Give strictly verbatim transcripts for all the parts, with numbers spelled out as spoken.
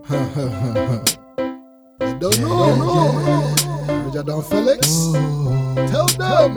They don't know, no. Rajadon Felix, Oh, tell them.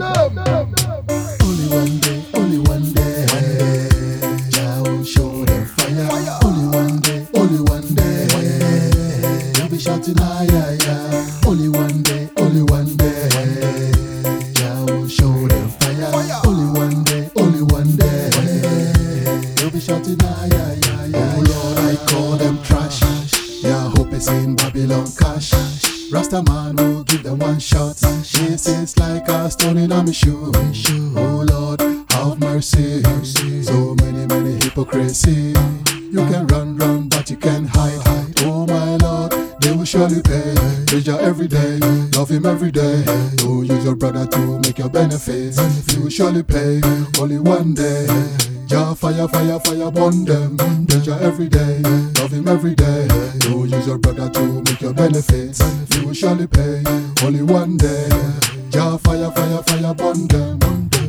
only one day, only one day, one day, Jah will show them fire. Fire. Only one day, only one day, one day, they'll be shouting ah yeah yeah. Only one day, only one day, one day, Jah will show them fire. Fire. Only one day, only one day, one day, they'll be shouting ah yeah yeah yeah. Oh Lord, I call them trash. Yeah, hope it's in Babylon cash. Rasta man will give them one shot. This is like a stone in my shoe. Oh Lord, have mercy. So many, many hypocrisy. You can run, run, but you can't hide. Oh my Lord, they will surely pay. Praise Jah every day, love Him every day. Don't use your brother to make your benefits. You will surely pay, only one day. Jah fire, fire, fire, burn them. Praise Jah every day, love Him every day. Don't use your brother to make your benefits. You will surely pay, only one day. Jah fire, fire, fire, burn them.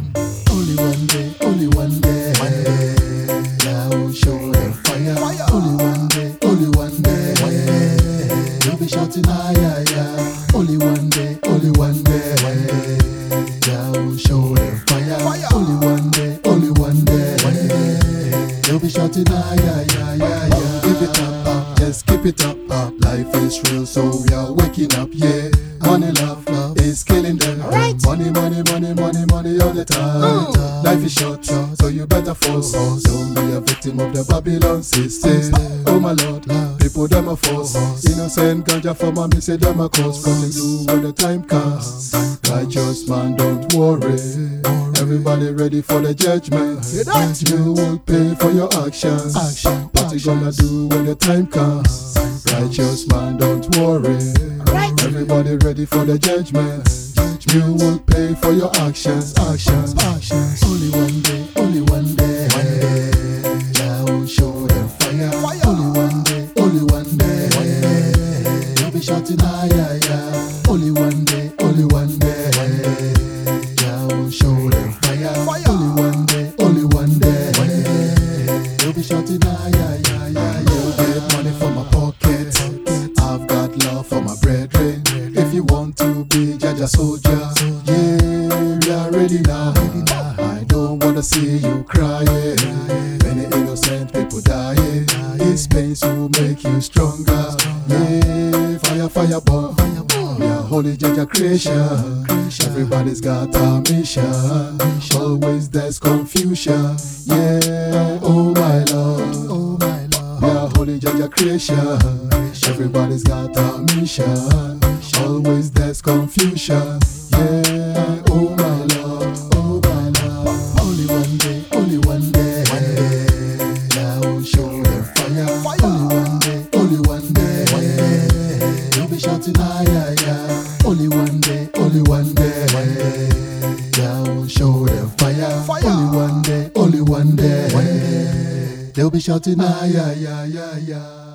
Only one day, only one day. One day, Jah will show them fire. Only one day, only one day. One day, you'll be shouting ah yeah yeah. Only one day, only one day. One day, Jah will show them fire. Only one day, only one day. One day, you'll be shouting ah yeah yeah yeah yeah. Keep it up, up, just keep it up, up. Life is real, so we are waking up, yeah. Money, love, love is killing them. Right. Money, money, money, money, money all the time. Mm. Life is short, so you better force. Don't be a victim of the Babylon system. Oh my Lord, people them a force. Innocent ganja for me say them a cause. Nothing do when the time comes. Righteous man, don't worry. Everybody ready for the judgment. You will pay for your actions. What you gonna do when the time comes? Righteous man, don't worry. Everybody ready for the judgment. You will pay for your actions, actions, actions. Only one day, only one day, one day, Jah will show them fire. Only one day, only one day, one day, you'll be shouting ah yeah yeah. Only one day, only one day, one day, Jah will show them fire. Only one day, only one day, one day, you'll be shouting ah yeah yeah yeah. You'll get money from my pocket. I've got love for my brethren. If you want to be Jah soldier, yeah, we are ready now. I don't wanna see you crying. Many innocent people dying. These pains will make you stronger. Yeah, fire, fire, burn. We are holy Jah creation. Everybody's got a mission. Always there's confusion. Yeah, oh my Lord, oh my Lord. We are holy Jah creation. Everybody's got a mission. Always there's confusion. Yeah, oh my Lord, oh my Lord. Only one day, only one day, one day, Jah will show them fire. Only one day, only one day, one day, you'll be shouting ah yeah yeah. Only one day, only one day, one day, Jah will show them fire. Only one day, only one day, one day, they'll be shouting ah yeah yeah yeah yeah.